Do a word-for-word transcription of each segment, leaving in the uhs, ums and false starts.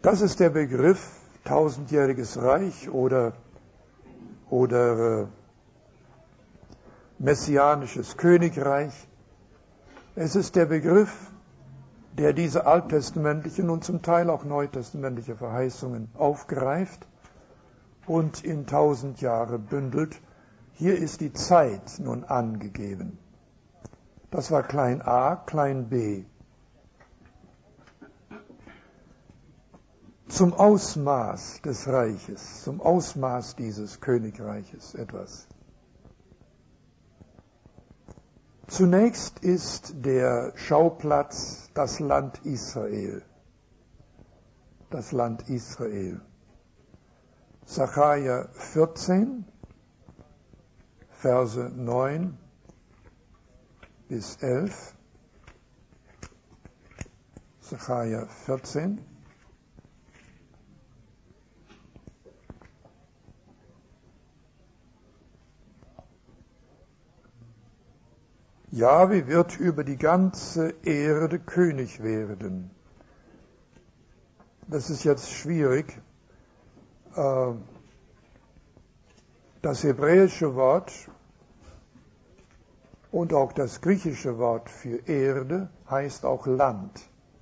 Das ist der Begriff tausendjähriges Reich oder, oder äh, messianisches Königreich. Es ist der Begriff, der diese alttestamentlichen und zum Teil auch neutestamentliche Verheißungen aufgreift und in tausend Jahre bündelt. Hier ist die Zeit nun angegeben. Das war klein a, klein b. Zum Ausmaß des Reiches, zum Ausmaß dieses Königreiches etwas. Zunächst ist der Schauplatz das Land Israel. Das Land Israel. Sacharja vierzehn, Verse neun bis elf. Sacharja vierzehn. Jahwe wird über die ganze Erde König werden. Das ist jetzt schwierig. Das hebräische Wort und auch das griechische Wort für Erde heißt auch Land.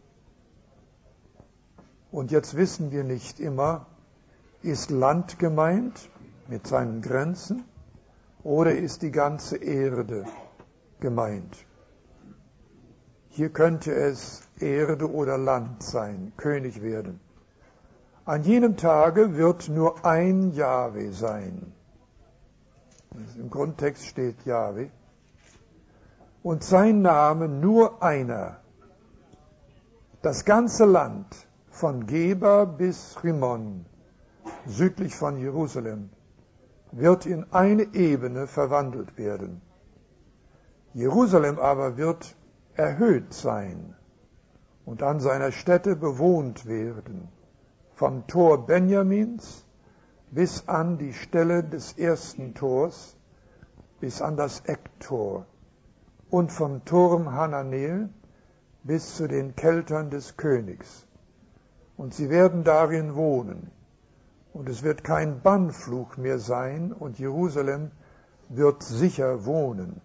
Und jetzt wissen wir nicht immer, ist Land gemeint mit seinen Grenzen oder ist die ganze Erde gemeint. Hier könnte es Erde oder Land sein, König werden. An jenem Tage wird nur ein Jahwe sein. Im Grundtext steht Jahwe. Und sein Name nur einer. Das ganze Land von Geba bis Rimon, südlich von Jerusalem, wird in eine Ebene verwandelt werden. Jerusalem aber wird erhöht sein und an seiner Stätte bewohnt werden, vom Tor Benjamins bis an die Stelle des ersten Tors, bis an das Ecktor und vom Turm Hananel bis zu den Keltern des Königs. Und sie werden darin wohnen. Und es wird kein Bannfluch mehr sein und Jerusalem wird sicher wohnen.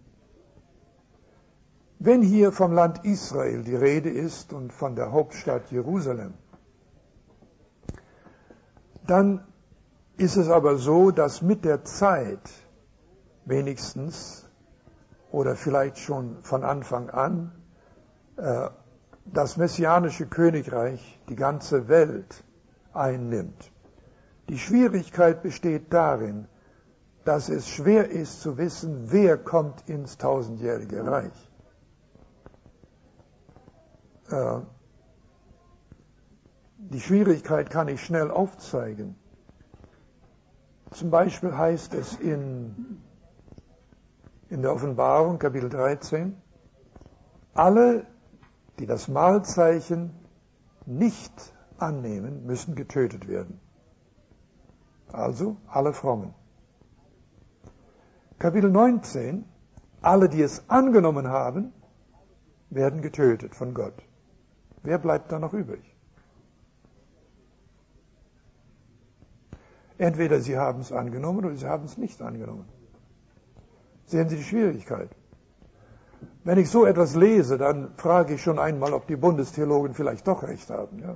Wenn hier vom Land Israel die Rede ist und von der Hauptstadt Jerusalem, dann ist es aber so, dass mit der Zeit wenigstens oder vielleicht schon von Anfang an äh, das messianische Königreich die ganze Welt einnimmt. Die Schwierigkeit besteht darin, dass es schwer ist zu wissen, wer kommt ins tausendjährige Reich. Äh, die Schwierigkeit kann ich schnell aufzeigen. Zum Beispiel heißt es in, in der Offenbarung, Kapitel dreizehn, alle, die das Mahlzeichen nicht annehmen, müssen getötet werden. Also alle Frommen. Kapitel neunzehn, alle, die es angenommen haben, werden getötet von Gott. Wer bleibt da noch übrig? Entweder sie haben es angenommen oder sie haben es nicht angenommen. Sehen Sie die Schwierigkeit? Wenn ich so etwas lese, dann frage ich schon einmal, ob die Bundestheologen vielleicht doch recht haben. Ja?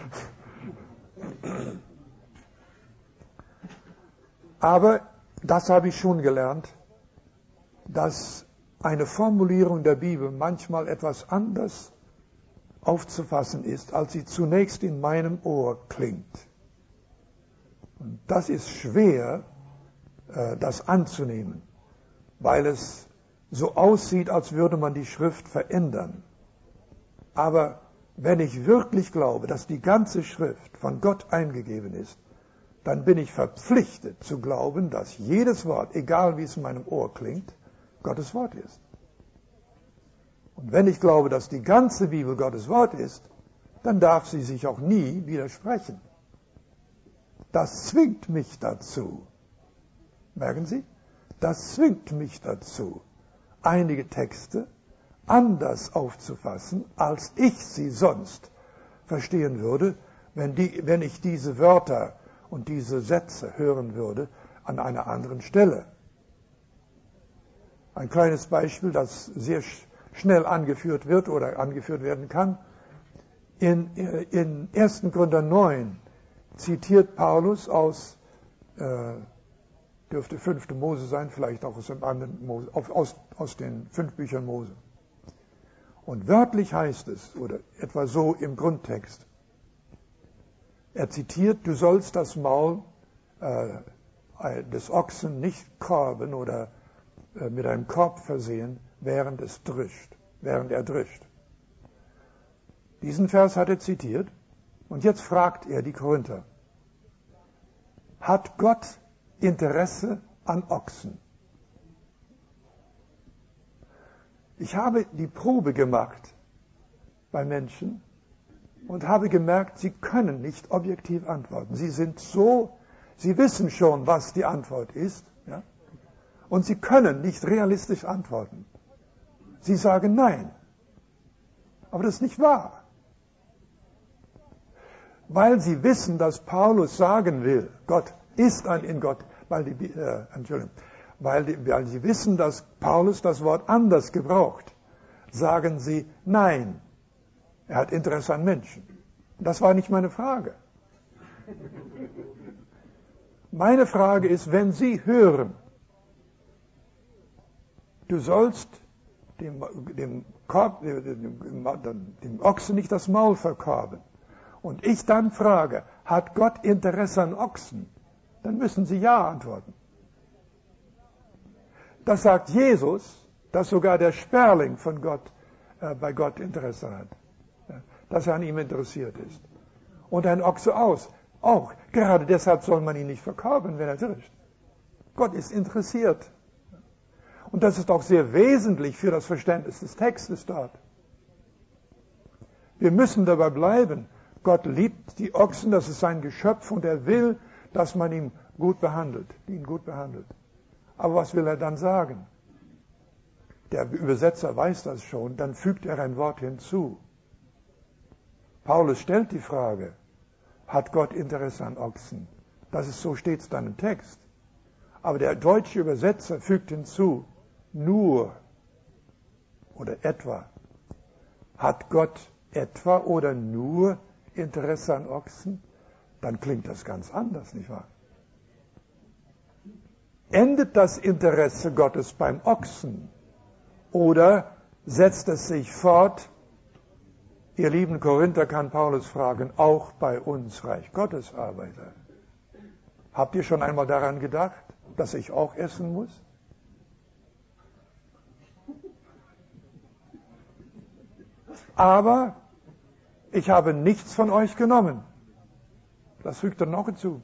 Aber das habe ich schon gelernt, dass eine Formulierung der Bibel manchmal etwas anders aufzufassen ist, als sie zunächst in meinem Ohr klingt. Und das ist schwer, das anzunehmen, weil es so aussieht, als würde man die Schrift verändern. Aber wenn ich wirklich glaube, dass die ganze Schrift von Gott eingegeben ist, dann bin ich verpflichtet zu glauben, dass jedes Wort, egal wie es in meinem Ohr klingt, Gottes Wort ist. Und wenn ich glaube, dass die ganze Bibel Gottes Wort ist, dann darf sie sich auch nie widersprechen. Das zwingt mich dazu. Merken Sie? Das zwingt mich dazu, einige Texte anders aufzufassen, als ich sie sonst verstehen würde, wenn, die, wenn ich diese Wörter und diese Sätze hören würde an einer anderen Stelle. Ein kleines Beispiel, das sehr schnell angeführt wird oder angeführt werden kann. In, in ersten Korinther neun zitiert Paulus aus, äh, dürfte fünfte Mose sein, vielleicht auch aus, dem anderen Mose, aus, aus den fünf Büchern Mose. Und wörtlich heißt es, oder etwa so im Grundtext, er zitiert, du sollst das Maul äh, des Ochsen nicht korben oder äh, mit einem Korb versehen, während es drischt, während er drischt. Diesen Vers hat er zitiert und jetzt fragt er die Korinther, hat Gott Interesse an Ochsen? Ich habe die Probe gemacht bei Menschen und habe gemerkt, sie können nicht objektiv antworten. Sie sind so, sie wissen schon, was die Antwort ist, ja? Und sie können nicht realistisch antworten. Sie sagen Nein. Aber das ist nicht wahr. Weil sie wissen, dass Paulus sagen will, Gott ist ein in Gott, weil die, äh, Entschuldigung, weil, die, weil sie wissen, dass Paulus das Wort anders gebraucht, sagen sie Nein. Er hat Interesse an Menschen. Das war nicht meine Frage. Meine Frage ist, wenn Sie hören, du sollst dem, dem, Korb, dem, dem Ochsen nicht das Maul verkorben, und ich dann frage, hat Gott Interesse an Ochsen? Dann müssen Sie Ja antworten. Das sagt Jesus, dass sogar der Sperling von Gott, äh, bei Gott Interesse hat. Ja, dass er an ihm interessiert ist. Und ein Ochse aus, auch. Gerade deshalb soll man ihn nicht verkorben, wenn er drischt. Gott ist interessiert. Und das ist auch sehr wesentlich für das Verständnis des Textes dort. Wir müssen dabei bleiben. Gott liebt die Ochsen, das ist sein Geschöpf und er will, dass man ihn gut behandelt, ihn gut behandelt. Aber was will er dann sagen? Der Übersetzer weiß das schon, dann fügt er ein Wort hinzu. Paulus stellt die Frage, hat Gott Interesse an Ochsen? Das ist so, steht es dann im Text. Aber der deutsche Übersetzer fügt hinzu, nur oder etwa. Hat Gott etwa oder nur Interesse an Ochsen? Dann klingt das ganz anders, nicht wahr? Endet das Interesse Gottes beim Ochsen oder setzt es sich fort? Ihr lieben Korinther, kann Paulus fragen, auch bei uns Reich Gottes Arbeiter. Habt ihr schon einmal daran gedacht, dass ich auch essen muss? Aber ich habe nichts von euch genommen. Das fügt er noch hinzu.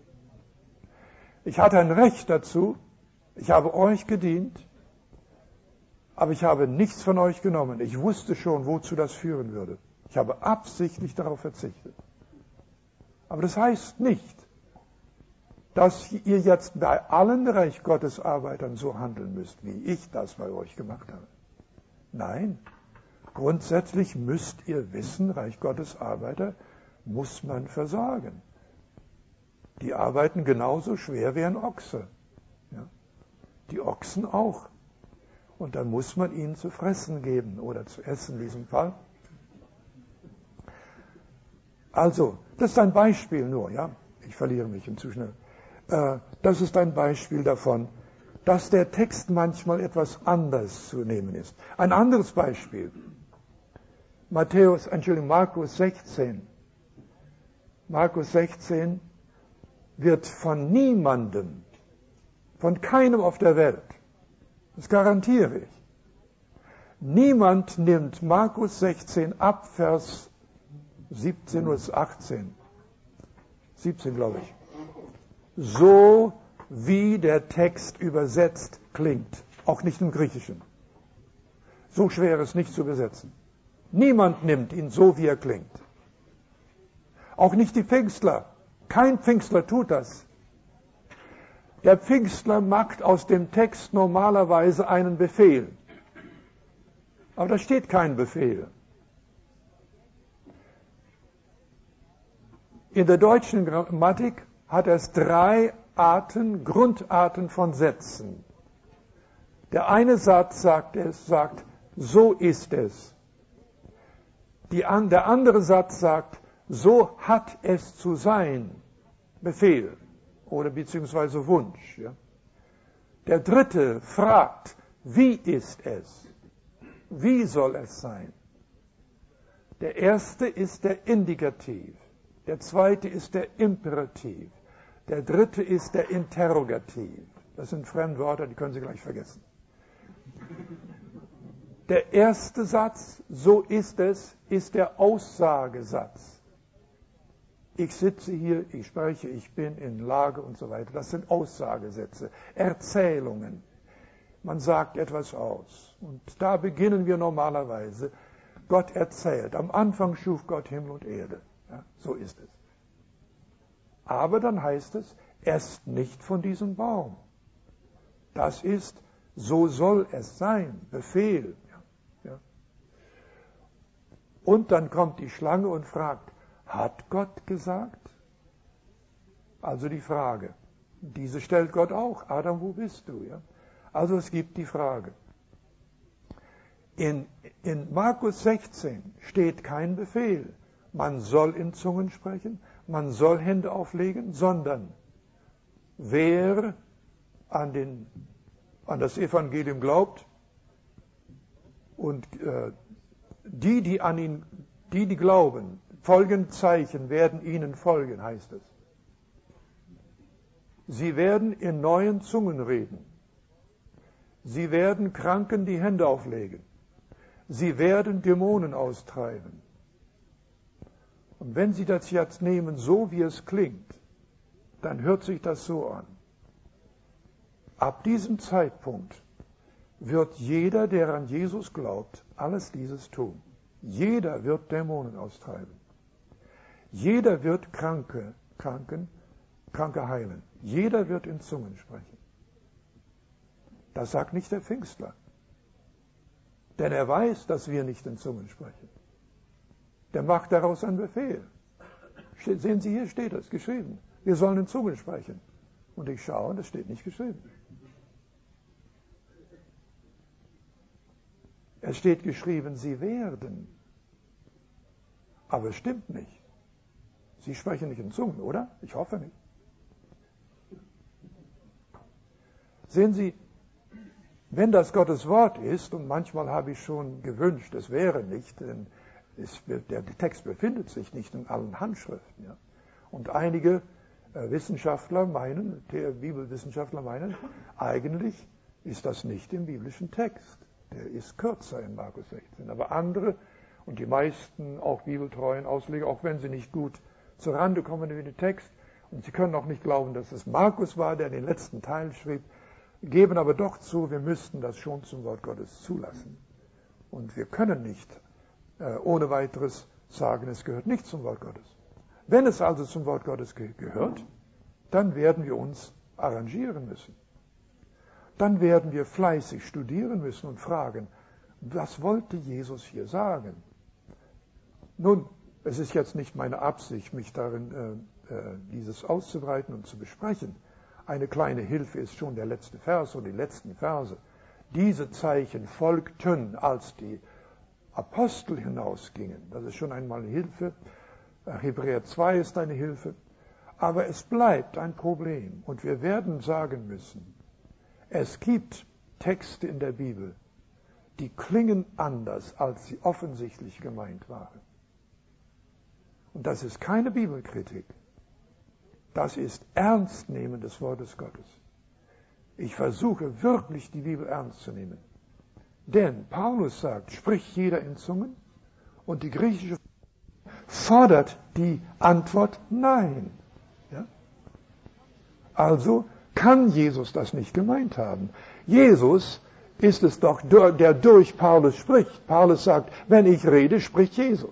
Ich hatte ein Recht dazu, ich habe euch gedient, aber ich habe nichts von euch genommen. Ich wusste schon, wozu das führen würde. Ich habe absichtlich darauf verzichtet. Aber das heißt nicht, dass ihr jetzt bei allen Reich Gottes Arbeitern so handeln müsst, wie ich das bei euch gemacht habe. Nein, grundsätzlich müsst ihr wissen, Reich Gottes Arbeiter muss man versorgen. Die arbeiten genauso schwer wie ein Ochse. Ja? Die Ochsen auch. Und dann muss man ihnen zu fressen geben oder zu essen in diesem Fall. Also, das ist ein Beispiel nur, ja. Ich verliere mich zu schnell. Äh, das ist ein Beispiel davon, dass der Text manchmal etwas anders zu nehmen ist. Ein anderes Beispiel. Matthäus, Entschuldigung, Markus sechzehn. Markus sechzehn wird von niemandem, von keinem auf der Welt, das garantiere ich, niemand nimmt Markus sechzehn ab, Vers siebzehn oder achtzehn, siebzehn glaube ich, so wie der Text übersetzt klingt, auch nicht im Griechischen. So schwer ist nicht zu übersetzen. Niemand nimmt ihn so, wie er klingt. Auch nicht die Pfingstler. Kein Pfingstler tut das. Der Pfingstler macht aus dem Text normalerweise einen Befehl. Aber da steht kein Befehl. In der deutschen Grammatik hat es drei Arten, Grundarten von Sätzen. Der eine Satz sagt es, sagt, so ist es. Die, der andere Satz sagt, so hat es zu sein. Befehl oder beziehungsweise Wunsch. Ja. Der dritte fragt, wie ist es? Wie soll es sein? Der erste ist der Indikativ, der zweite ist der Imperativ, der dritte ist der Interrogativ. Das sind Fremdwörter, die können Sie gleich vergessen. Der erste Satz, so ist es, ist der Aussagesatz. Ich sitze hier, ich spreche, ich bin in Lage und so weiter. Das sind Aussagesätze, Erzählungen. Man sagt etwas aus. Und da beginnen wir normalerweise. Gott erzählt. Am Anfang schuf Gott Himmel und Erde. Ja, so ist es. Aber dann heißt es, esst nicht von diesem Baum. Das ist, so soll es sein, Befehl. Ja, ja. Und dann kommt die Schlange und fragt, hat Gott gesagt? Also die Frage. Diese stellt Gott auch. Adam, wo bist du? Ja? Also es gibt die Frage. In, in Markus sechzehn steht kein Befehl. Man soll in Zungen sprechen, man soll Hände auflegen, sondern wer an, den, an das Evangelium glaubt und äh, die, die an ihn, die, die glauben, folgende Zeichen werden ihnen folgen, heißt es. Sie werden in neuen Zungen reden. Sie werden Kranken die Hände auflegen. Sie werden Dämonen austreiben. Und wenn Sie das jetzt nehmen, so wie es klingt, dann hört sich das so an. Ab diesem Zeitpunkt wird jeder, der an Jesus glaubt, alles dieses tun. Jeder wird Dämonen austreiben. Jeder wird Kranke, Kranken, Kranke heilen. Jeder wird in Zungen sprechen. Das sagt nicht der Pfingstler. Denn er weiß, dass wir nicht in Zungen sprechen. Der macht daraus einen Befehl. Sehen Sie, hier steht es, geschrieben. Wir sollen in Zungen sprechen. Und ich schaue, das steht nicht geschrieben. Es steht geschrieben, sie werden. Aber es stimmt nicht. Sie sprechen nicht in Zungen, oder? Ich hoffe nicht. Sehen Sie, wenn das Gottes Wort ist, und manchmal habe ich schon gewünscht, es wäre nicht, denn es, der Text befindet sich nicht in allen Handschriften. Ja. Und einige äh, Wissenschaftler meinen, der Bibelwissenschaftler meinen, eigentlich ist das nicht im biblischen Text. Der ist kürzer in Markus sechzehn. Aber andere und die meisten, auch bibeltreuen Ausleger, auch wenn sie nicht gut zur Rande kommen mit dem Text, und sie können auch nicht glauben, dass es Markus war, der den letzten Teil schrieb, geben aber doch zu, wir müssten das schon zum Wort Gottes zulassen. Und wir können nicht äh, ohne weiteres sagen, es gehört nicht zum Wort Gottes. Wenn es also zum Wort Gottes ge- gehört, dann werden wir uns arrangieren müssen. Dann werden wir fleißig studieren müssen und fragen, was wollte Jesus hier sagen? Nun, es ist jetzt nicht meine Absicht, mich darin, äh, äh, dieses auszubreiten und zu besprechen. Eine kleine Hilfe ist schon der letzte Vers und die letzten Verse. Diese Zeichen folgten, als die Apostel hinausgingen. Das ist schon einmal eine Hilfe. Hebräer zwei ist eine Hilfe. Aber es bleibt ein Problem. Und wir werden sagen müssen, es gibt Texte in der Bibel, die klingen anders, als sie offensichtlich gemeint waren. Und das ist keine Bibelkritik. Das ist Ernstnehmen des Wortes Gottes. Ich versuche wirklich, die Bibel ernst zu nehmen. Denn Paulus sagt, spricht jeder in Zungen? Und die griechische fordert die Antwort nein. Ja? Also kann Jesus das nicht gemeint haben. Jesus ist es doch, der durch Paulus spricht. Paulus sagt, wenn ich rede, spricht Jesus.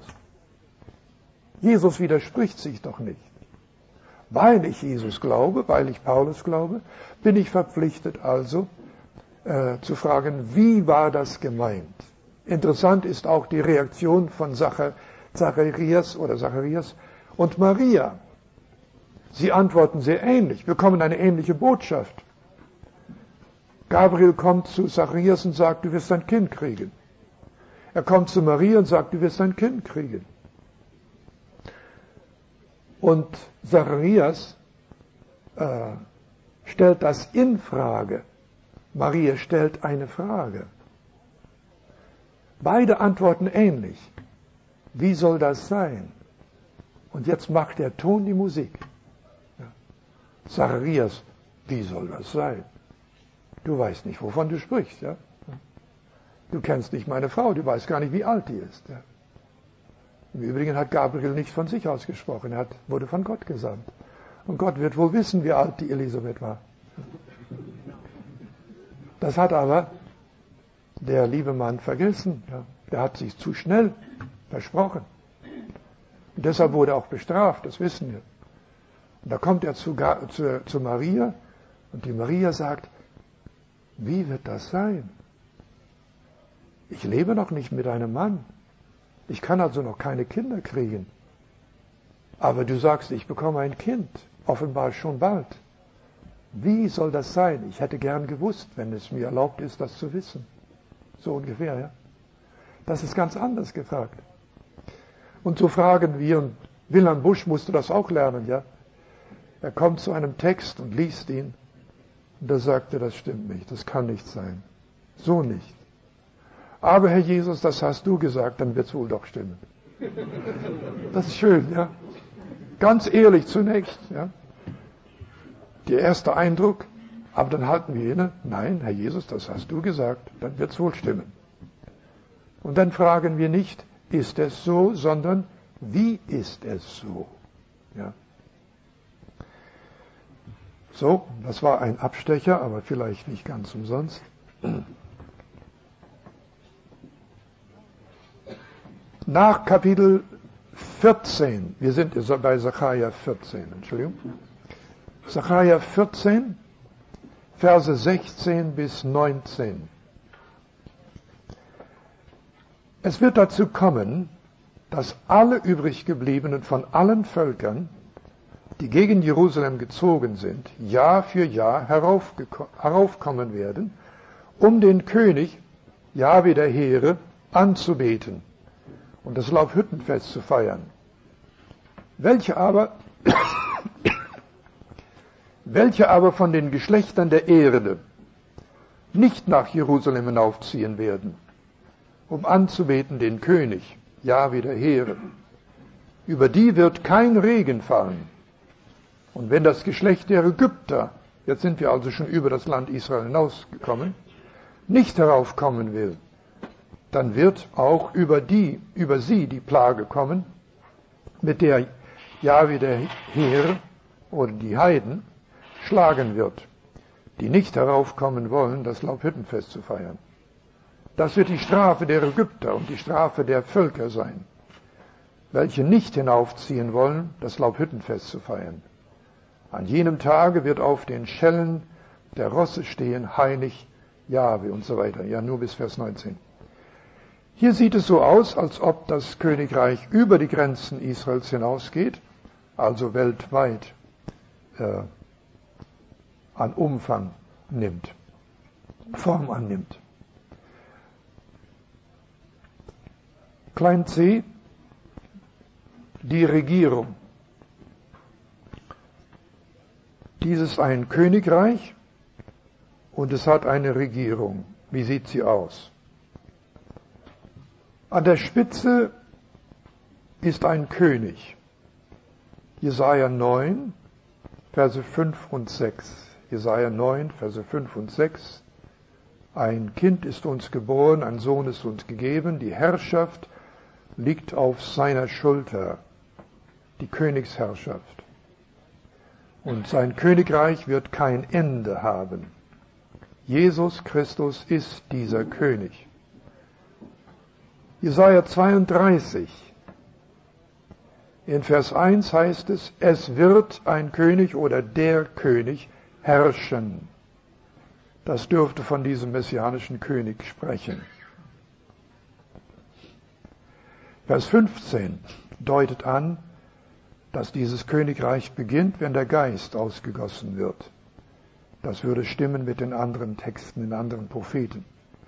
Jesus widerspricht sich doch nicht. Weil ich Jesus glaube, weil ich Paulus glaube, bin ich verpflichtet also äh, zu fragen, wie war das gemeint? Interessant ist auch die Reaktion von Zacharias oder Zacharias und Maria. Sie antworten sehr ähnlich, bekommen eine ähnliche Botschaft. Gabriel kommt zu Zacharias und sagt, du wirst ein Kind kriegen. Er kommt zu Maria und sagt, du wirst ein Kind kriegen. Und Zacharias äh, stellt das in Frage. Maria stellt eine Frage. Beide antworten ähnlich. Wie soll das sein? Und jetzt macht der Ton die Musik. Ja. Zacharias, wie soll das sein? Du weißt nicht, wovon du sprichst. Ja? Du kennst nicht meine Frau, du weißt gar nicht, wie alt die ist. Ja? Im Übrigen hat Gabriel nicht von sich aus gesprochen, er hat, wurde von Gott gesandt. Und Gott wird wohl wissen, wie alt die Elisabeth war. Das hat aber der liebe Mann vergessen. Ja? Der hat sich zu schnell versprochen. Und deshalb wurde er auch bestraft, das wissen wir. Und da kommt er zu, zu, zu Maria und die Maria sagt, wie wird das sein? Ich lebe noch nicht mit einem Mann. Ich kann also noch keine Kinder kriegen. Aber du sagst, ich bekomme ein Kind, offenbar schon bald. Wie soll das sein? Ich hätte gern gewusst, wenn es mir erlaubt ist, das zu wissen. So ungefähr, ja. Das ist ganz anders gefragt. Und so fragen wir, und Wilhelm Busch musste das auch lernen, ja. Er kommt zu einem Text und liest ihn. Und da sagt er, das stimmt nicht, das kann nicht sein. So nicht. Aber Herr Jesus, das hast du gesagt, dann wird es wohl doch stimmen. Das ist schön, ja. Ganz ehrlich zunächst, ja. Der erste Eindruck, aber dann halten wir inne, nein, Herr Jesus, das hast du gesagt, dann wird es wohl stimmen. Und dann fragen wir nicht, ist es so, sondern wie ist es so? Ja. So, das war ein Abstecher, aber vielleicht nicht ganz umsonst. Nach Kapitel vierzehn, wir sind bei Sacharja vierzehn, Entschuldigung. Sacharja vierzehn, Verse sechzehn bis neunzehn. Es wird dazu kommen, dass alle übriggebliebenen von allen Völkern, die gegen Jerusalem gezogen sind, Jahr für Jahr heraufkommen werden, um den König, Jahwe der Heere, anzubeten und das Laubhüttenfest zu feiern. Welche aber, welche aber von den Geschlechtern der Erde nicht nach Jerusalem hinaufziehen werden, um anzubeten den König, Jahwe der Heere. Über die wird kein Regen fallen. Und wenn das Geschlecht der Ägypter, jetzt sind wir also schon über das Land Israel hinausgekommen, nicht heraufkommen will, dann wird auch über die, über sie die Plage kommen, mit der Jahwe der Heere oder die Heiden schlagen wird, die nicht heraufkommen wollen, das Laubhüttenfest zu feiern. Das wird die Strafe der Ägypter und die Strafe der Völker sein, welche nicht hinaufziehen wollen, das Laubhüttenfest zu feiern. An jenem Tage wird auf den Schellen der Rosse stehen, heilig Jahwe und so weiter. Ja, nur bis Vers neunzehn. Hier sieht es so aus, als ob das Königreich über die Grenzen Israels hinausgeht, also weltweit äh, an Umfang nimmt, Form annimmt. Klein c, die Regierung. Dieses ist ein Königreich und es hat eine Regierung. Wie sieht sie aus? An der Spitze ist ein König. Jesaja neun, Verse fünf und sechs. Jesaja neun, Verse fünf und sechs. Ein Kind ist uns geboren, ein Sohn ist uns gegeben, die Herrschaft liegt auf seiner Schulter, die Königsherrschaft. Und sein Königreich wird kein Ende haben. Jesus Christus ist dieser König. Jesaja zweiunddreißig. In Vers eins heißt es, es wird ein König oder der König herrschen. Das dürfte von diesem messianischen König sprechen. Vers fünfzehn deutet an, dass dieses Königreich beginnt, wenn der Geist ausgegossen wird. Das würde stimmen mit den anderen Texten, den anderen Propheten.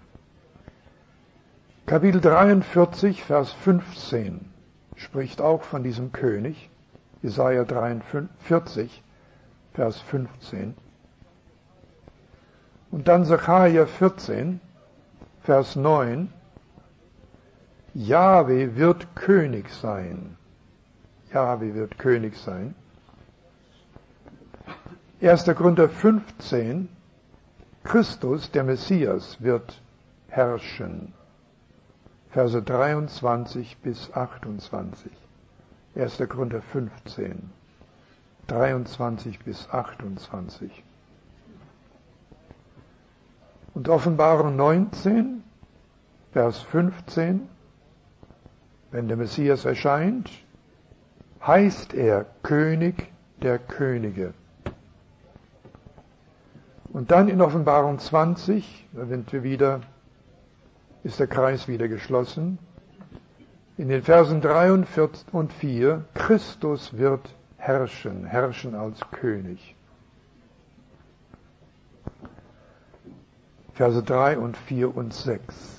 Kapitel dreiundvierzig, Vers fünfzehn spricht auch von diesem König. Jesaja dreiundvierzig, Vers fünfzehn. Und dann Sacharja vierzehn, Vers neun. Jahwe wird König sein. Jahwe wird König sein. erster Korinther fünfzehn. Christus, der Messias, wird herrschen. Verse dreiundzwanzig bis achtundzwanzig. erster Korinther fünfzehn, dreiundzwanzig bis achtundzwanzig. Und Offenbarung neunzehn, Vers fünfzehn. Wenn der Messias erscheint, heißt er König der Könige. Und dann in Offenbarung zwanzig, da sind wir wieder, ist der Kreis wieder geschlossen. In den Versen drei und vier, Christus wird herrschen, herrschen als König. Verse drei und vier und sechs.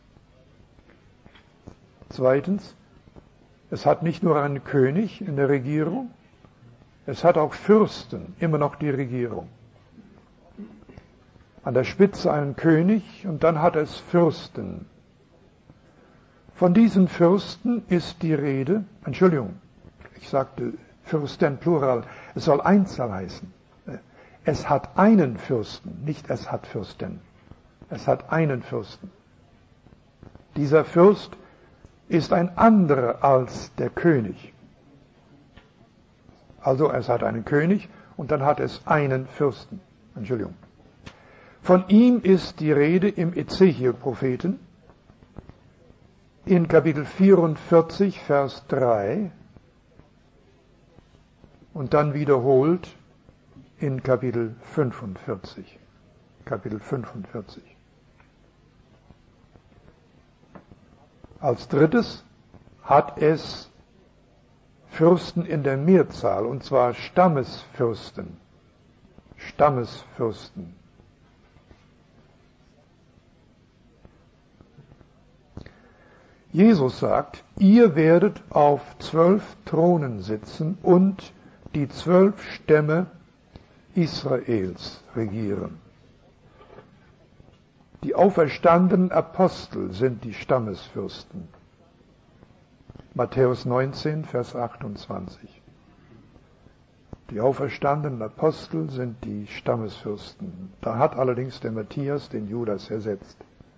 Zweitens, es hat nicht nur einen König in der Regierung, es hat auch Fürsten, immer noch die Regierung. An der Spitze einen König und dann hat es Fürsten. Von diesen Fürsten ist die Rede, Entschuldigung, ich sagte Fürsten Plural, es soll Einzahl heißen. Es hat einen Fürsten, nicht es hat Fürsten. Es hat einen Fürsten. Dieser Fürst ist ein anderer als der König. Also es hat einen König und dann hat es einen Fürsten. Entschuldigung. Von ihm ist die Rede im Ezechiel-Propheten in Kapitel vierundvierzig, Vers drei und dann wiederholt in Kapitel fünfundvierzig. Kapitel fünfundvierzig. Als drittes hat es Fürsten in der Mehrzahl, und zwar Stammesfürsten. Stammesfürsten. Jesus sagt, ihr werdet auf zwölf Thronen sitzen und die zwölf Stämme Israels regieren. Die auferstandenen Apostel sind die Stammesfürsten. Matthäus neunzehn, Vers achtundzwanzig. Die auferstandenen Apostel sind die Stammesfürsten. Da hat allerdings der Matthias den Judas ersetzt.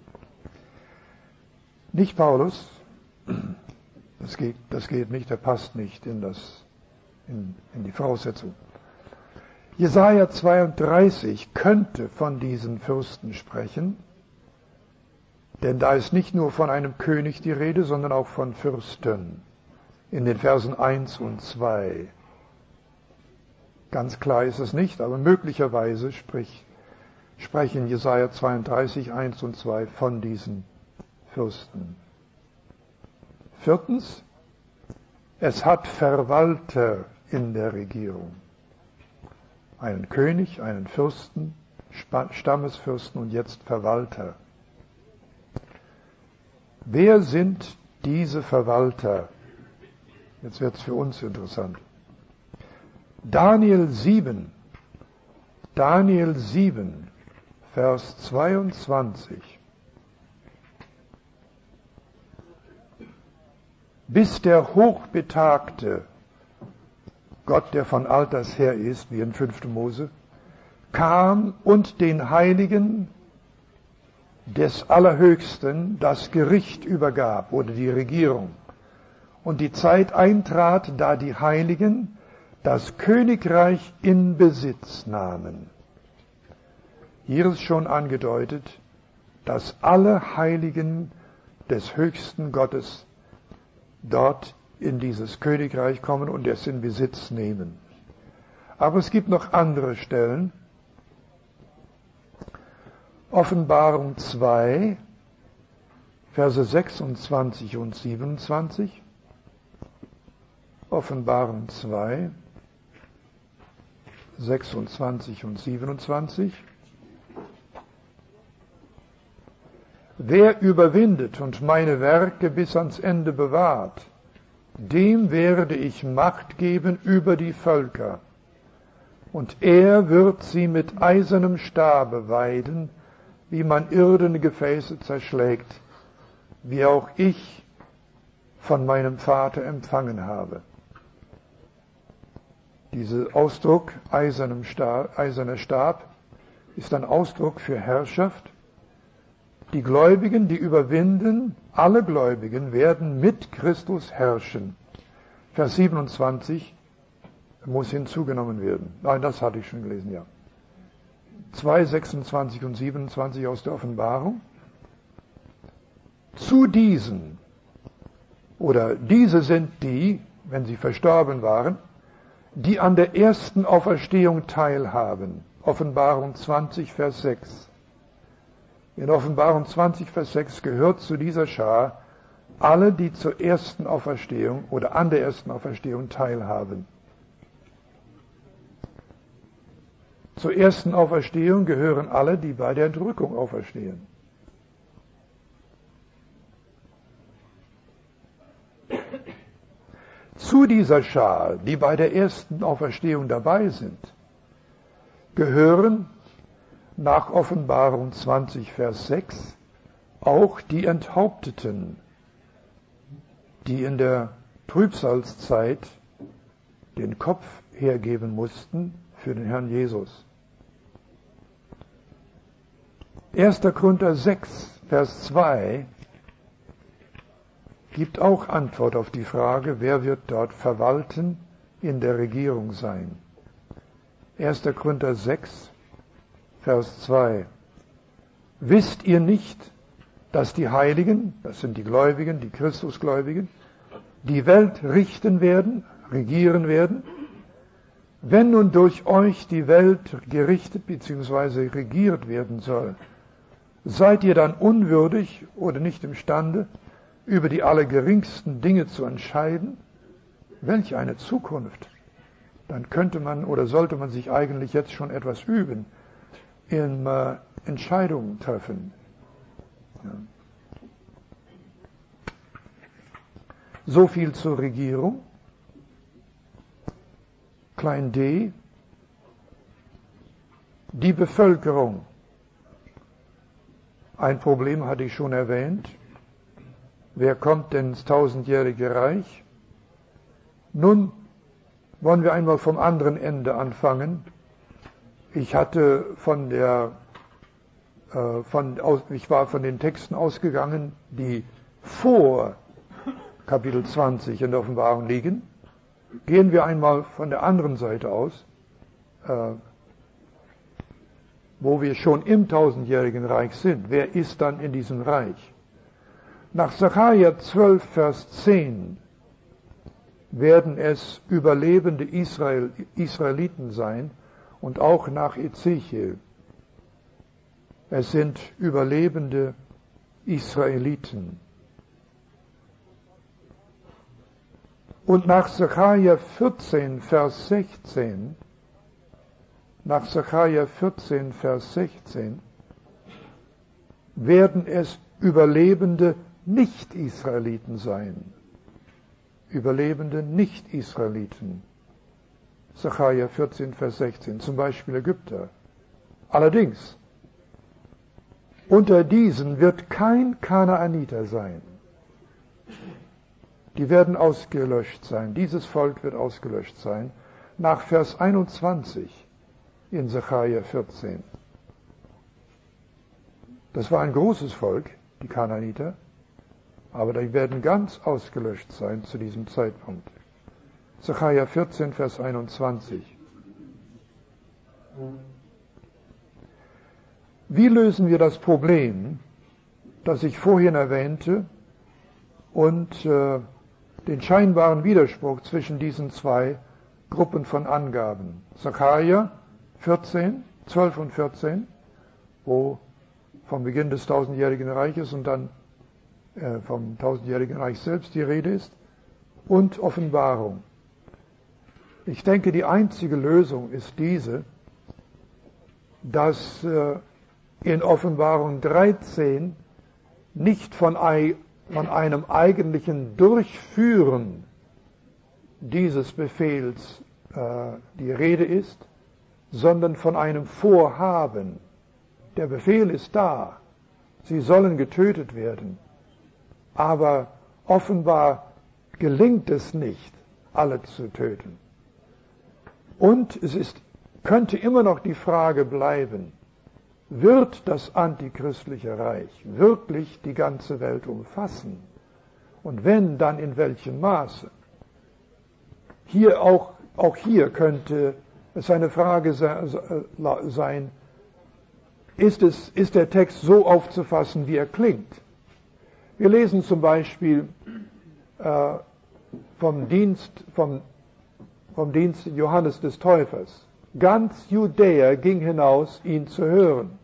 Nicht Paulus, das geht, das geht nicht, der passt nicht in, das, in, in die Voraussetzung. Jesaja zweiunddreißig könnte von diesen Fürsten sprechen, denn da ist nicht nur von einem König die Rede, sondern auch von Fürsten in den Versen eins und zwei. Ganz klar ist es nicht, aber möglicherweise sprich, sprechen Jesaja zweiunddreißig, eins und zwei von diesen Fürsten. Viertens, es hat Verwalter in der Regierung. Einen König, einen Fürsten, Stammesfürsten und jetzt Verwalter. Wer sind diese Verwalter? Jetzt wird es für uns interessant. Daniel sieben, Daniel sieben, Vers zweiundzwanzig. Bis der Hochbetagte, Gott, der von alters her ist, wie in fünften Mose, kam und den Heiligen des Allerhöchsten das Gericht übergab oder die Regierung. Und die Zeit eintrat, da die Heiligen das Königreich in Besitz nahmen. Hier ist schon angedeutet, dass alle Heiligen des höchsten Gottes dort in dieses Königreich kommen und es in Besitz nehmen. Aber es gibt noch andere Stellen. Offenbarung zwei, Verse sechsundzwanzig und siebenundzwanzig. Offenbarung zwei, sechsundzwanzig und siebenundzwanzig. Wer überwindet und meine Werke bis ans Ende bewahrt, dem werde ich Macht geben über die Völker, und er wird sie mit eisernem Stabe weiden, wie man irdene Gefäße zerschlägt, wie auch ich von meinem Vater empfangen habe. Dieser Ausdruck eisernem Stab, eiserner Stab ist ein Ausdruck für Herrschaft. Die Gläubigen, die überwinden, alle Gläubigen werden mit Christus herrschen. Vers siebenundzwanzig muss hinzugenommen werden. Nein, das hatte ich schon gelesen, ja. zwei, sechsundzwanzig und siebenundzwanzig aus der Offenbarung. Zu diesen, oder diese sind die, wenn sie verstorben waren, die an der ersten Auferstehung teilhaben. Offenbarung zwanzig, Vers sechs. In Offenbarung zwanzig, Vers sechs gehört zu dieser Schar alle, die zur ersten Auferstehung oder an der ersten Auferstehung teilhaben. Zur ersten Auferstehung gehören alle, die bei der Entrückung auferstehen. Zu dieser Schar, die bei der ersten Auferstehung dabei sind, gehören nach Offenbarung zwanzig, Vers sechs auch die Enthaupteten, die in der Trübsalzeit den Kopf hergeben mussten für den Herrn Jesus. erster Korinther sechs, Vers zwei gibt auch Antwort auf die Frage, wer wird dort verwalten, in der Regierung sein. erster Korinther sechs, Vers zwei. Wisst ihr nicht, dass die Heiligen, das sind die Gläubigen, die Christusgläubigen, die Welt richten werden, regieren werden? Wenn nun durch euch die Welt gerichtet bzw. regiert werden soll, seid ihr dann unwürdig oder nicht imstande, über die allergeringsten Dinge zu entscheiden? Welch eine Zukunft! Dann könnte man oder sollte man sich eigentlich jetzt schon etwas üben im äh, Entscheidungen treffen. Ja. So viel zur Regierung. Klein d. Die Bevölkerung. Ein Problem hatte ich schon erwähnt. Wer kommt denn ins tausendjährige Reich? Nun wollen wir einmal vom anderen Ende anfangen. Ich hatte von der, äh, von, aus, ich war von den Texten ausgegangen, die vor Kapitel zwanzig in der Offenbarung liegen. Gehen wir einmal von der anderen Seite aus, äh, wo wir schon im tausendjährigen Reich sind. Wer ist dann in diesem Reich? Nach Sacharja zwölf, Vers zehn werden es überlebende Israel, Israeliten sein und auch nach Ezechiel. Es sind überlebende Israeliten. Und nach Sacharja vierzehn, Vers sechzehn, nach Sacharja vierzehn, Vers sechzehn, werden es überlebende Nicht-Israeliten sein. Überlebende Nicht-Israeliten. Sacharja vierzehn, Vers sechzehn, zum Beispiel Ägypter. Allerdings, unter diesen wird kein Kanaaniter sein. Die werden ausgelöscht sein. Dieses Volk wird ausgelöscht sein. Nach Vers einundzwanzig in Sacharja vierzehn. Das war ein großes Volk, die Kanaaniter, aber die werden ganz ausgelöscht sein zu diesem Zeitpunkt. Sacharja vierzehn, Vers einundzwanzig. Wie lösen wir das Problem, das ich vorhin erwähnte, und äh, den scheinbaren Widerspruch zwischen diesen zwei Gruppen von Angaben? Sacharja vierzehn, zwölf und vierzehn, wo vom Beginn des tausendjährigen Reiches und dann äh, vom tausendjährigen Reich selbst die Rede ist, und Offenbarung. Ich denke, die einzige Lösung ist diese, dass in Offenbarung dreizehn nicht von einem eigentlichen Durchführen dieses Befehls die Rede ist, sondern von einem Vorhaben. Der Befehl ist da, sie sollen getötet werden, aber offenbar gelingt es nicht, alle zu töten. Und es ist, könnte immer noch die Frage bleiben, wird das antichristliche Reich wirklich die ganze Welt umfassen? Und wenn, dann in welchem Maße? Hier auch, auch hier könnte es eine Frage sein, ist, es, ist der Text so aufzufassen, wie er klingt? Wir lesen zum Beispiel äh, vom Dienst, vom, vom Dienst Johannes des Täufers. Ganz Judäa ging hinaus, ihn zu hören.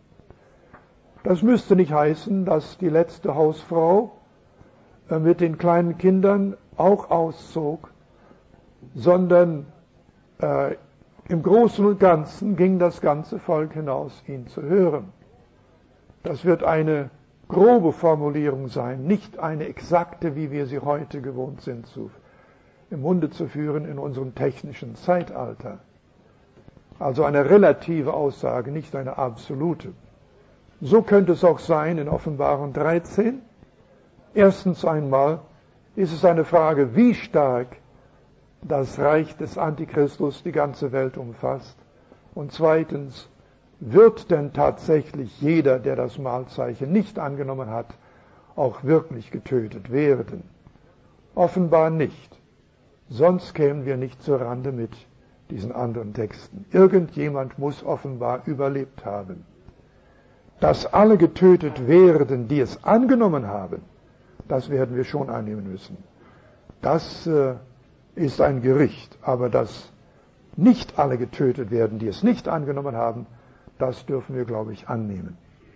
Das müsste nicht heißen, dass die letzte Hausfrau äh, mit den kleinen Kindern auch auszog, sondern äh, im Großen und Ganzen ging das ganze Volk hinaus, ihn zu hören. Das wird eine grobe Formulierung sein, nicht eine exakte, wie wir sie heute gewohnt sind, zu, im Munde zu führen in unserem technischen Zeitalter. Also eine relative Aussage, nicht eine absolute. So könnte es auch sein in Offenbarung dreizehn. Erstens einmal ist es eine Frage, wie stark das Reich des Antichristus die ganze Welt umfasst. Und zweitens, wird denn tatsächlich jeder, der das Mahlzeichen nicht angenommen hat, auch wirklich getötet werden? Offenbar nicht. Sonst kämen wir nicht zur Rande mit diesen anderen Texten. Irgendjemand muss offenbar überlebt haben. Dass alle getötet werden, die es angenommen haben, das werden wir schon annehmen müssen. Das äh, ist ein Gericht. Aber dass nicht alle getötet werden, die es nicht angenommen haben, das dürfen wir, glaube ich, annehmen.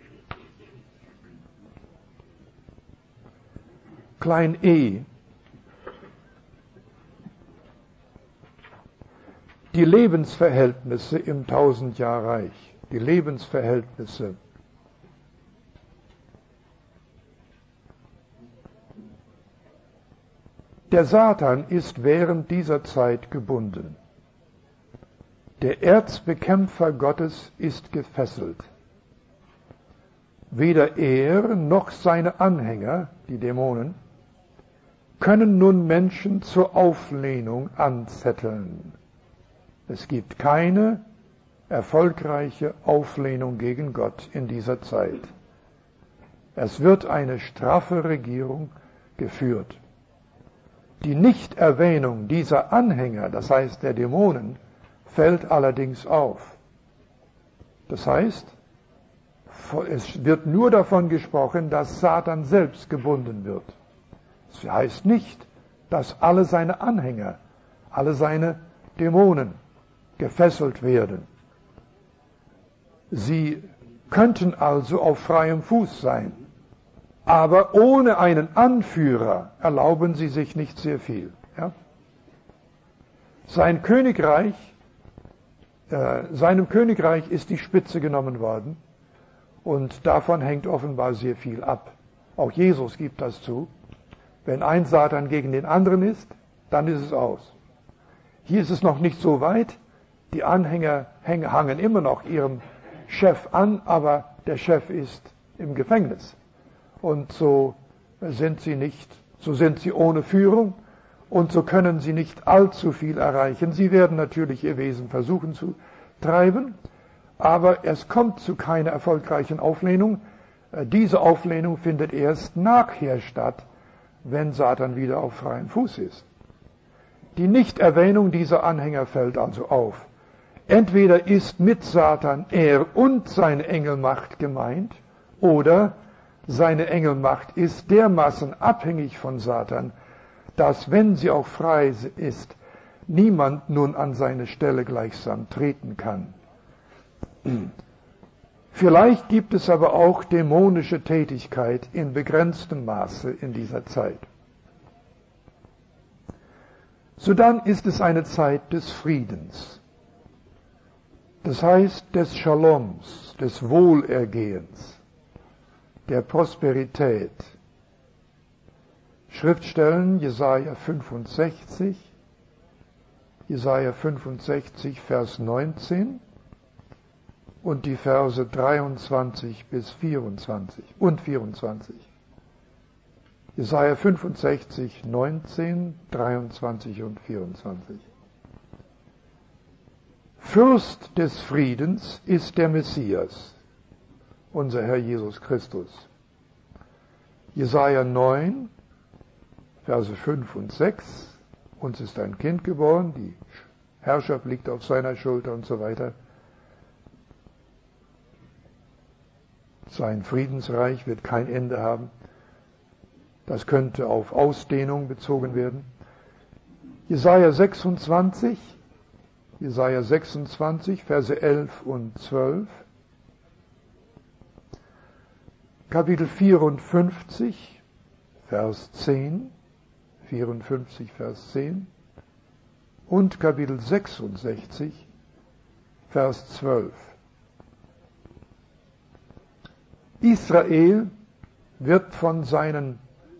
Klein e. Die Lebensverhältnisse im Tausendjahrreich. Die Lebensverhältnisse. Der Satan ist während dieser Zeit gebunden. Der Erzbekämpfer Gottes ist gefesselt. Weder er noch seine Anhänger, die Dämonen, können nun Menschen zur Auflehnung anzetteln. Es gibt keine erfolgreiche Auflehnung gegen Gott in dieser Zeit. Es wird eine straffe Regierung geführt. Die Nichterwähnung dieser Anhänger, das heißt der Dämonen, fällt allerdings auf. Das heißt, es wird nur davon gesprochen, dass Satan selbst gebunden wird. Das heißt nicht, dass alle seine Anhänger, alle seine Dämonen gefesselt werden. Sie könnten also auf freiem Fuß sein, aber ohne einen Anführer erlauben sie sich nicht sehr viel. Ja? Sein Königreich Äh, seinem Königreich ist die Spitze genommen worden und davon hängt offenbar sehr viel ab. Auch Jesus gibt das zu. Wenn ein Satan gegen den anderen ist, dann ist es aus. Hier ist es noch nicht so weit. Die Anhänger hängen, hangen immer noch ihrem Chef an, aber der Chef ist im Gefängnis. Und so sind sie nicht, so sind sie ohne Führung. Und so können sie nicht allzu viel erreichen. Sie werden natürlich ihr Wesen versuchen zu treiben, aber es kommt zu keiner erfolgreichen Auflehnung. Diese Auflehnung findet erst nachher statt, wenn Satan wieder auf freiem Fuß ist. Die Nichterwähnung dieser Anhänger fällt also auf. Entweder ist mit Satan er und seine Engelmacht gemeint, oder seine Engelmacht ist dermaßen abhängig von Satan, dass, wenn sie auch frei ist, niemand nun an seine Stelle gleichsam treten kann. Vielleicht gibt es aber auch dämonische Tätigkeit in begrenztem Maße in dieser Zeit. Sodann ist es eine Zeit des Friedens. Das heißt des Shaloms, des Wohlergehens, der Prosperität. Schriftstellen Jesaja fünfundsechzig, Jesaja fünfundsechzig, Vers neunzehn und die Verse dreiundzwanzig bis vierundzwanzig und vierundzwanzig. Jesaja fünfundsechzig, neunzehn, dreiundzwanzig und vierundzwanzig. Fürst des Friedens ist der Messias, unser Herr Jesus Christus. Jesaja neun, Verse fünf und sechs. Uns ist ein Kind geboren, die Herrschaft liegt auf seiner Schulter und so weiter. Sein Friedensreich wird kein Ende haben. Das könnte auf Ausdehnung bezogen werden. Jesaja sechsundzwanzig, Jesaja sechsundzwanzig, Verse elf und zwölf. Kapitel vierundfünfzig, Vers zehn. vierundfünfzig, Vers zehn. Und Kapitel sechsundsechzig, Vers zwölf. Israel wird von seinen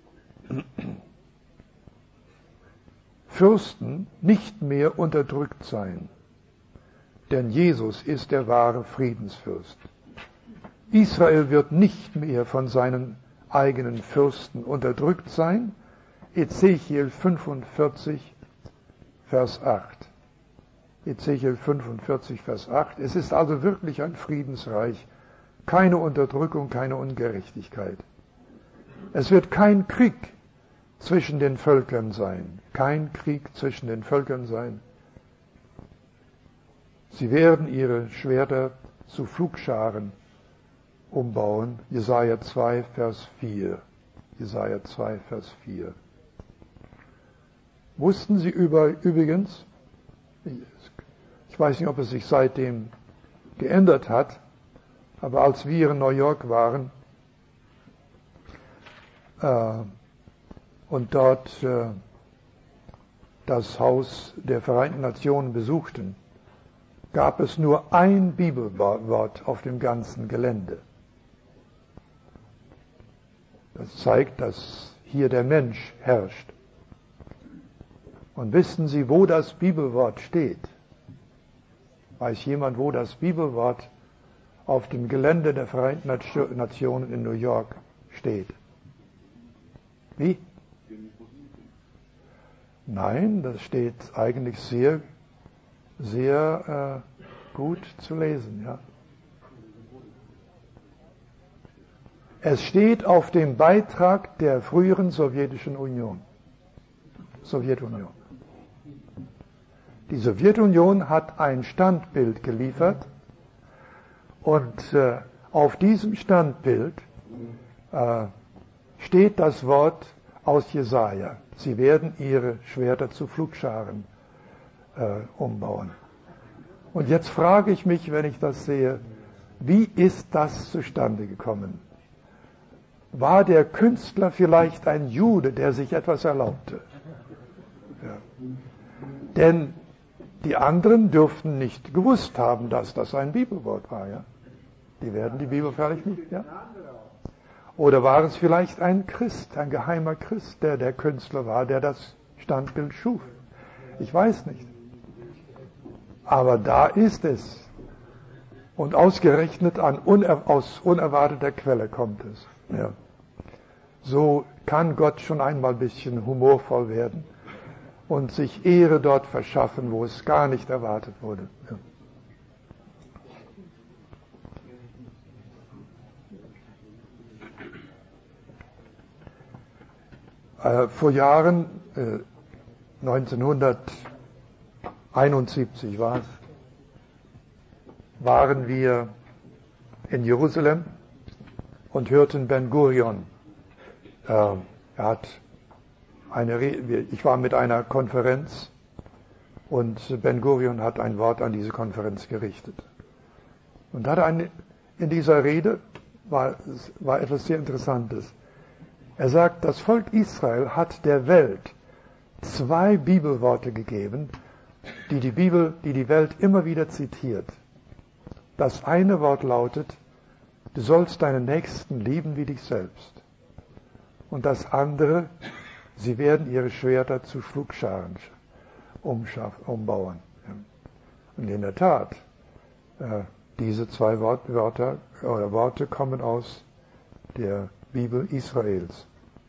Fürsten nicht mehr unterdrückt sein, denn Jesus ist der wahre Friedensfürst. Israel wird nicht mehr von seinen eigenen Fürsten unterdrückt sein. Ezechiel fünfundvierzig, Vers acht. Ezechiel fünfundvierzig, Vers acht. Es ist also wirklich ein Friedensreich, keine Unterdrückung, keine Ungerechtigkeit. Es wird kein Krieg zwischen den Völkern sein, kein Krieg zwischen den Völkern sein. Sie werden ihre Schwerter zu Pflugscharen umbauen. Jesaja zwei, Vers vier. Jesaja zwei, Vers vier. Wussten Sie über, übrigens, ich weiß nicht, ob es sich seitdem geändert hat, aber als wir in New York waren äh, und dort äh, das Haus der Vereinten Nationen besuchten, gab es nur ein Bibelwort auf dem ganzen Gelände. Das zeigt, dass hier der Mensch herrscht. Und wissen Sie, wo das Bibelwort steht? Weiß jemand, wo das Bibelwort auf dem Gelände der Vereinten Nationen in New York steht? Wie? Nein, das steht eigentlich sehr, sehr äh, gut zu lesen, ja. Es steht auf dem Beitrag der früheren Sowjetischen Union. Sowjetunion. Die Sowjetunion hat ein Standbild geliefert und äh, auf diesem Standbild äh, steht das Wort aus Jesaja. Sie werden ihre Schwerter zu Pflugscharen äh, umbauen. Und jetzt frage ich mich, wenn ich das sehe, wie ist das zustande gekommen? War der Künstler vielleicht ein Jude, der sich etwas erlaubte? Ja. Denn die anderen dürften nicht gewusst haben, dass das ein Bibelwort war. Ja? Die werden die Bibel vielleicht nicht. Ja? Oder war es vielleicht ein Christ, ein geheimer Christ, der der Künstler war, der das Standbild schuf? Ich weiß nicht. Aber da ist es. Und ausgerechnet an uner- aus unerwarteter Quelle kommt es. Ja. So kann Gott schon einmal ein bisschen humorvoll werden und sich Ehre dort verschaffen, wo es gar nicht erwartet wurde. Ja. Äh, vor Jahren, äh, neunzehnhunderteinundsiebzig war es, waren wir in Jerusalem und hörten Ben Gurion. Äh, er hat eine Re- ich war mit einer Konferenz und Ben Gurion hat ein Wort an diese Konferenz gerichtet. Und hat eine, in dieser Rede war, war etwas sehr Interessantes. Er sagt, das Volk Israel hat der Welt zwei Bibelworte gegeben, die die Bibel, die die Welt immer wieder zitiert. Das eine Wort lautet, du sollst deinen Nächsten lieben wie dich selbst. Und das andere, sie werden ihre Schwerter zu Pflugscharen umbauen. Und in der Tat, diese zwei Wörter oder Worte kommen aus der Bibel Israels.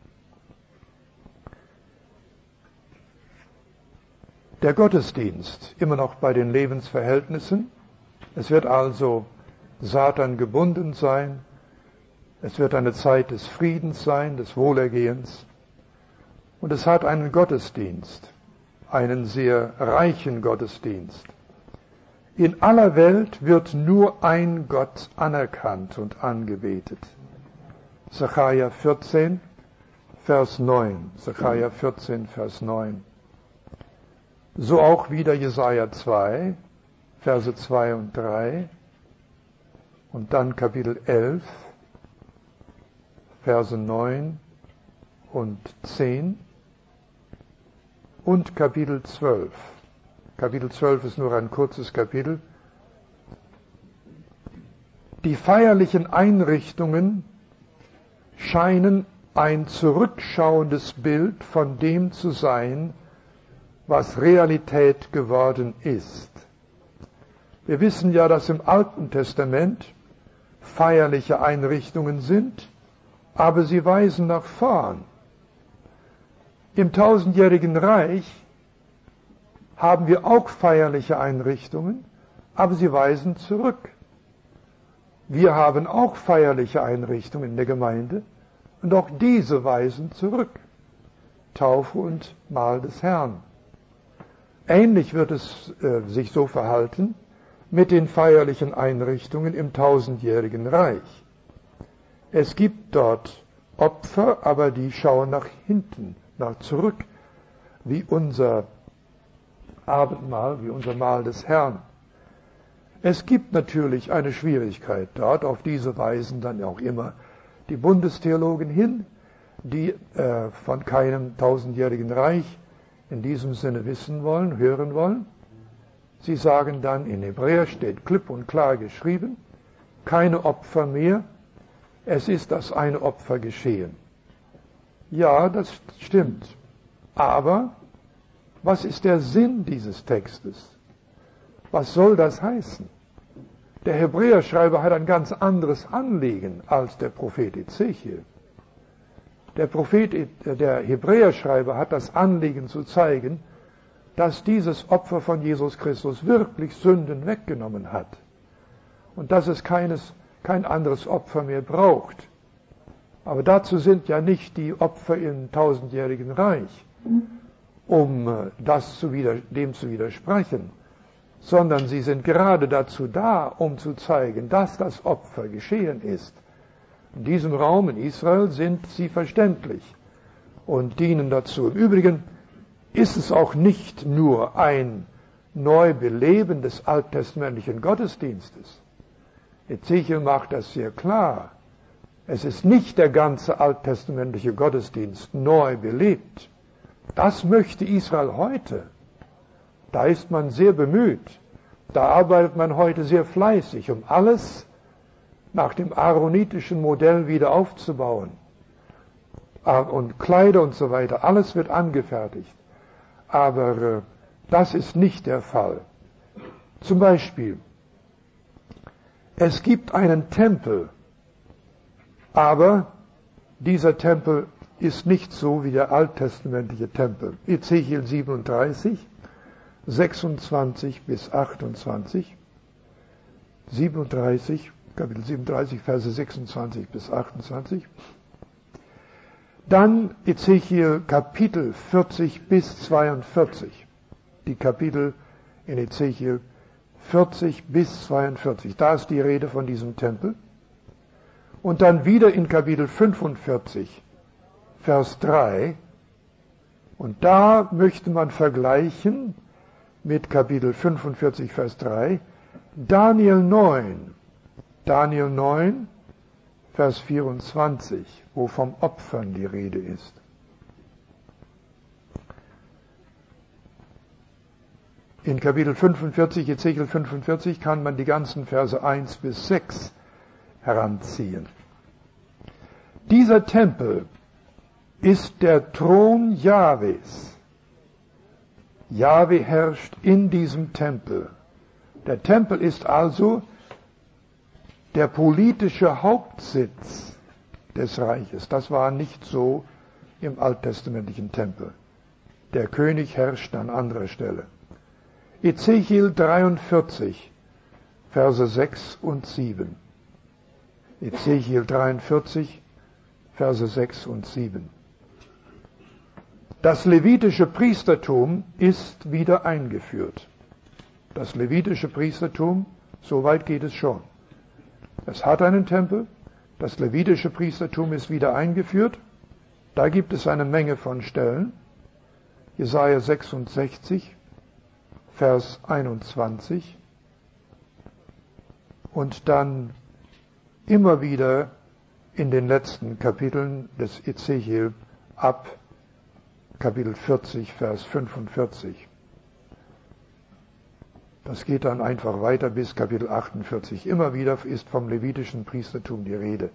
Der Gottesdienst, immer noch bei den Lebensverhältnissen. Es wird also Satan gebunden sein. Es wird eine Zeit des Friedens sein, des Wohlergehens. Und es hat einen Gottesdienst, einen sehr reichen Gottesdienst. In aller Welt wird nur ein Gott anerkannt und angebetet. Sacharja vierzehn, Vers neun. Sacharja vierzehn, Vers neun. So auch wieder Jesaja zwei, Verse zwei und drei. Und dann Kapitel elf, Verse neun und zehn. Und Kapitel zwölf. Kapitel zwölf ist nur ein kurzes Kapitel. Die feierlichen Einrichtungen scheinen ein zurückschauendes Bild von dem zu sein, was Realität geworden ist. Wir wissen ja, dass im Alten Testament feierliche Einrichtungen sind, aber sie weisen nach vorn. Im tausendjährigen Reich haben wir auch feierliche Einrichtungen, aber sie weisen zurück. Wir haben auch feierliche Einrichtungen in der Gemeinde und auch diese weisen zurück. Taufe und Mahl des Herrn. Ähnlich wird es äh, sich so verhalten mit den feierlichen Einrichtungen im tausendjährigen Reich. Es gibt dort Opfer, aber die schauen nach hinten, nach zurück, wie unser Abendmahl, wie unser Mahl des Herrn. Es gibt natürlich eine Schwierigkeit dort, auf diese weisen dann auch immer die Bundestheologen hin, die äh, von keinem tausendjährigen Reich in diesem Sinne wissen wollen, hören wollen. Sie sagen dann, in Hebräer steht klipp und klar geschrieben, keine Opfer mehr, es ist das eine Opfer geschehen. Ja, das stimmt. Aber was ist der Sinn dieses Textes? Was soll das heißen? Der Hebräerschreiber hat ein ganz anderes Anliegen als der Prophet Ezechiel. Der Prophet, der Hebräerschreiber hat das Anliegen zu zeigen, dass dieses Opfer von Jesus Christus wirklich Sünden weggenommen hat und dass es keines, kein anderes Opfer mehr braucht. Aber dazu sind ja nicht die Opfer im tausendjährigen Reich, um das zu wider, dem zu widersprechen, sondern sie sind gerade dazu da, um zu zeigen, dass das Opfer geschehen ist. In diesem Raum in Israel sind sie verständlich und dienen dazu. Im Übrigen ist es auch nicht nur ein Neubeleben des alttestamentlichen Gottesdienstes. Ezechiel macht das sehr klar. Es ist nicht der ganze alttestamentliche Gottesdienst neu belebt. Das möchte Israel heute. Da ist man sehr bemüht. Da arbeitet man heute sehr fleißig, um alles nach dem aaronitischen Modell wieder aufzubauen. Und Kleider und so weiter, alles wird angefertigt. Aber äh, das ist nicht der Fall. Zum Beispiel, es gibt einen Tempel, aber dieser Tempel ist nicht so wie der alttestamentliche Tempel. Ezechiel siebenunddreißig, sechsundzwanzig bis achtundzwanzig. siebenunddreißig, Kapitel siebenunddreißig, Verse sechsundzwanzig bis achtundzwanzig. Dann Ezechiel Kapitel vierzig bis zweiundvierzig. Die Kapitel in Ezechiel vierzig bis zweiundvierzig. Da ist die Rede von diesem Tempel. Und dann wieder in Kapitel fünfundvierzig, Vers drei. Und da möchte man vergleichen mit Kapitel fünfundvierzig, Vers drei, Daniel neun. Daniel neun, Vers vierundzwanzig, wo vom Opfern die Rede ist. In Kapitel fünfundvierzig, Ezechiel fünfundvierzig, kann man die ganzen Verse eins bis sechs heranziehen. Dieser Tempel ist der Thron Jahwes. Jahwe herrscht in diesem Tempel. Der Tempel ist also der politische Hauptsitz des Reiches. Das war nicht so im alttestamentlichen Tempel. Der König herrscht an anderer Stelle. Ezechiel dreiundvierzig, Verse sechs und sieben. Ezechiel dreiundvierzig, Verse sechs und sieben. Das levitische Priestertum ist wieder eingeführt. Das levitische Priestertum, so weit geht es schon. Es hat einen Tempel, das levitische Priestertum ist wieder eingeführt. Da gibt es eine Menge von Stellen. Jesaja sechsundsechzig, Vers einundzwanzig. Und dann immer wieder in den letzten Kapiteln des Ezechiel ab Kapitel vierzig, Vers fünfundvierzig. Das geht dann einfach weiter bis Kapitel achtundvierzig. Immer wieder ist vom levitischen Priestertum die Rede.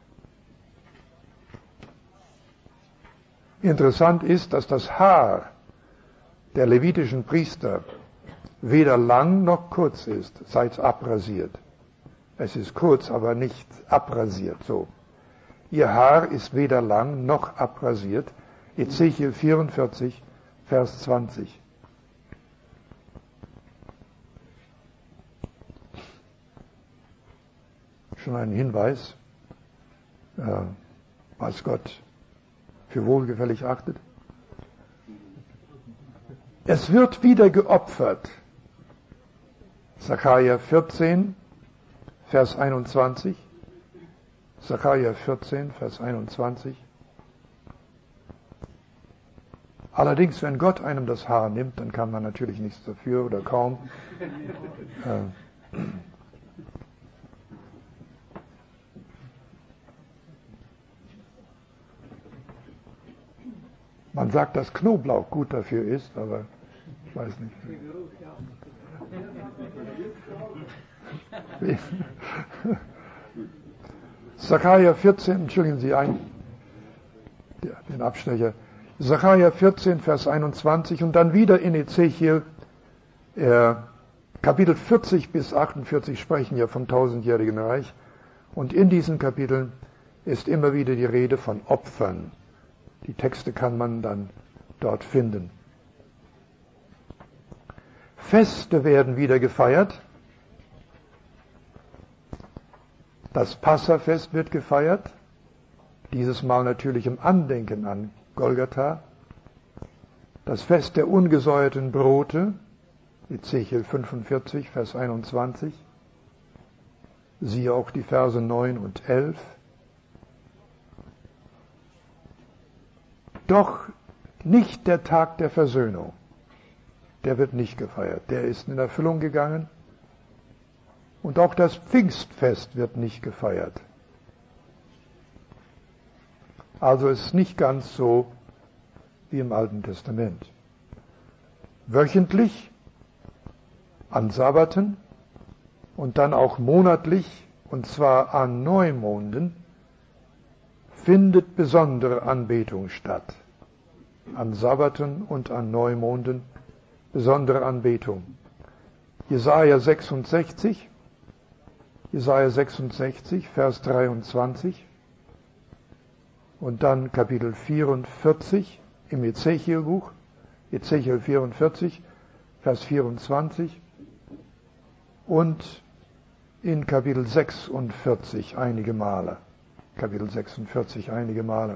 Interessant ist, dass das Haar der levitischen Priester weder lang noch kurz ist, seit es abrasiert. Es ist kurz, aber nicht abrasiert, so. Ihr Haar ist weder lang noch abrasiert. Ezechiel vierundvierzig, Vers zwanzig. Schon ein Hinweis, äh, was Gott für wohlgefällig achtet. Es wird wieder geopfert. Sacharja vierzehn, Vers einundzwanzig. Sacharja vierzehn, Vers einundzwanzig. Allerdings, wenn Gott einem das Haar nimmt, dann kann man natürlich nichts dafür oder kaum. Äh, Man sagt, dass Knoblauch gut dafür ist, aber ich weiß nicht. Sacharja vierzehn, entschuldigen Sie ein, den Abstecher. Sacharja vierzehn, Vers einundzwanzig und dann wieder in Ezechiel, äh, Kapitel vierzig bis achtundvierzig sprechen ja vom tausendjährigen Reich. Und in diesen Kapiteln ist immer wieder die Rede von Opfern. Die Texte kann man dann dort finden. Feste werden wieder gefeiert. Das Passafest wird gefeiert. Dieses Mal natürlich im Andenken an Golgatha. Das Fest der ungesäuerten Brote, Ezechiel fünfundvierzig, Vers einundzwanzig. Siehe auch die Verse neun und elf. Doch nicht der Tag der Versöhnung. Der wird nicht gefeiert. Der ist in Erfüllung gegangen. Und auch das Pfingstfest wird nicht gefeiert. Also es ist nicht ganz so wie im Alten Testament. Wöchentlich, an Sabbaten und dann auch monatlich, und zwar an Neumonden, findet besondere Anbetung statt. An Sabbaten und an Neumonden besondere Anbetung. Jesaja sechsundsechzig, Jesaja sechsundsechzig, Vers dreiundzwanzig und dann Kapitel vierundvierzig im Ezechielbuch, Ezechiel vierundvierzig, Vers vierundzwanzig und in Kapitel sechsundvierzig einige Male. Kapitel sechsundvierzig einige Male.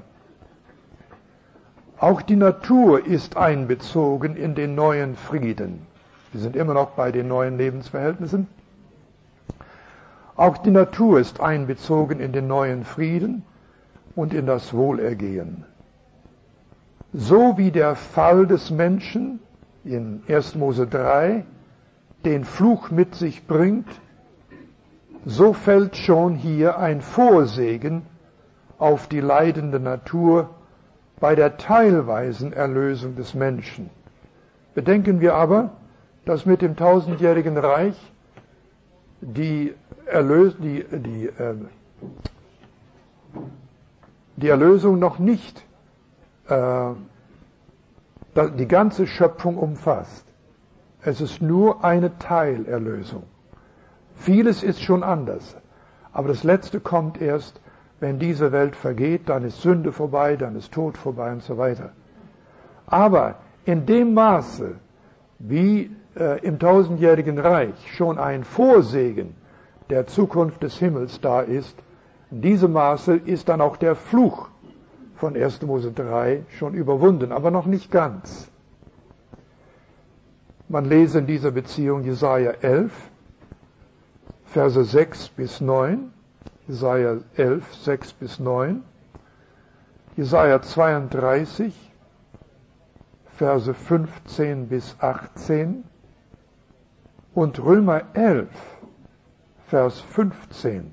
Auch die Natur ist einbezogen in den neuen Frieden. Wir sind immer noch bei den neuen Lebensverhältnissen. Auch die Natur ist einbezogen in den neuen Frieden und in das Wohlergehen. So wie der Fall des Menschen in erster Mose drei den Fluch mit sich bringt, so fällt schon hier ein Vorsegen auf die leidende Natur bei der teilweisen Erlösung des Menschen. Bedenken wir aber, dass mit dem tausendjährigen Reich die, Erlös die, die, äh, die Erlösung noch nicht äh, die ganze Schöpfung umfasst. Es ist nur eine Teilerlösung. Vieles ist schon anders. Aber das Letzte kommt erst, wenn diese Welt vergeht, dann ist Sünde vorbei, dann ist Tod vorbei und so weiter. Aber in dem Maße, wie äh, im tausendjährigen Reich schon ein Vorsegen der Zukunft des Himmels da ist, in diesem Maße ist dann auch der Fluch von erster Mose drei schon überwunden, aber noch nicht ganz. Man lese in dieser Beziehung Jesaja elf, Verse sechs bis neun, Jesaja elf, sechs bis neun, Jesaja zweiunddreißig, Verse fünfzehn bis achtzehn und Römer elf, Vers fünfzehn.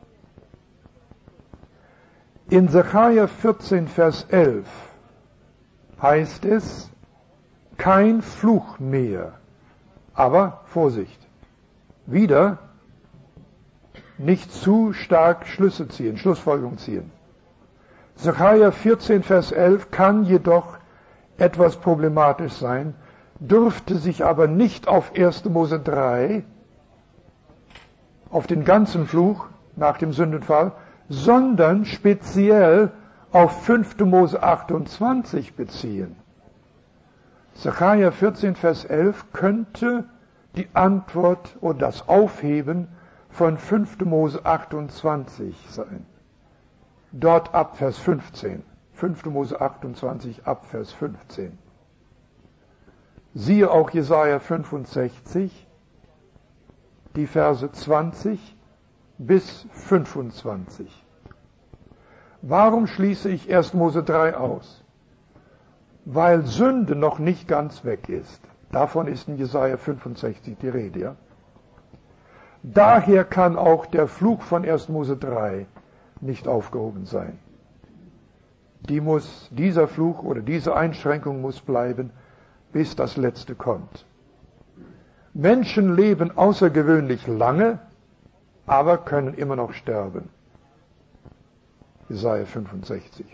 In Sacharja vierzehn, Vers elf heißt es, kein Fluch mehr. Aber Vorsicht, wieder nicht zu stark Schlüsse ziehen, Schlussfolgerung ziehen. Sacharja vierzehn, Vers elf kann jedoch etwas problematisch sein, dürfte sich aber nicht auf erster Mose drei, auf den ganzen Fluch nach dem Sündenfall, sondern speziell auf fünfter Mose achtundzwanzig beziehen. Sacharja vierzehn, Vers elf könnte die Antwort oder das Aufheben von fünfter Mose achtundzwanzig sein. Dort ab Vers fünfzehn. fünfter Mose achtundzwanzig ab Vers fünfzehn. Siehe auch Jesaja fünfundsechzig, die Verse zwanzig bis fünfundzwanzig. Warum schließe ich erster Mose drei aus? Weil Sünde noch nicht ganz weg ist. Davon ist in Jesaja fünfundsechzig die Rede, ja? Daher kann auch der Fluch von erster Mose drei nicht aufgehoben sein. Die muss, dieser Fluch oder diese Einschränkung muss bleiben, bis das Letzte kommt. Menschen leben außergewöhnlich lange, aber können immer noch sterben. Jesaja fünfundsechzig.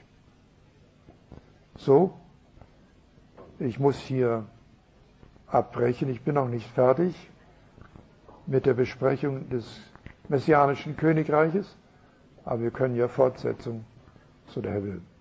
So, ich muss hier abbrechen. Ich bin noch nicht fertig mit der Besprechung des messianischen Königreiches, aber wir können ja Fortsetzung, so der Herr will.